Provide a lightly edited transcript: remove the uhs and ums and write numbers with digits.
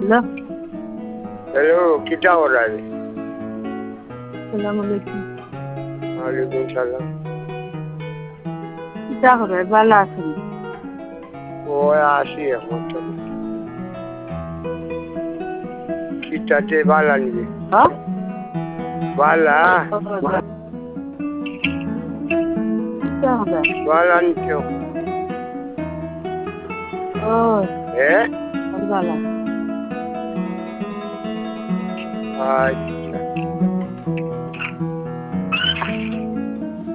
Hello, hello, কিটা করার? সালাম আলাইকুম। ওয়ালাইকুম সালাম। কিতা করে ভালো আছেন? ও আসি এখন তো। কিটাতে বালা নিবি? হ্যাঁ? বালা? কিতা হবে? বালা নিতেও। ও, হ্যাঁ? ভালো। আচ্ছা।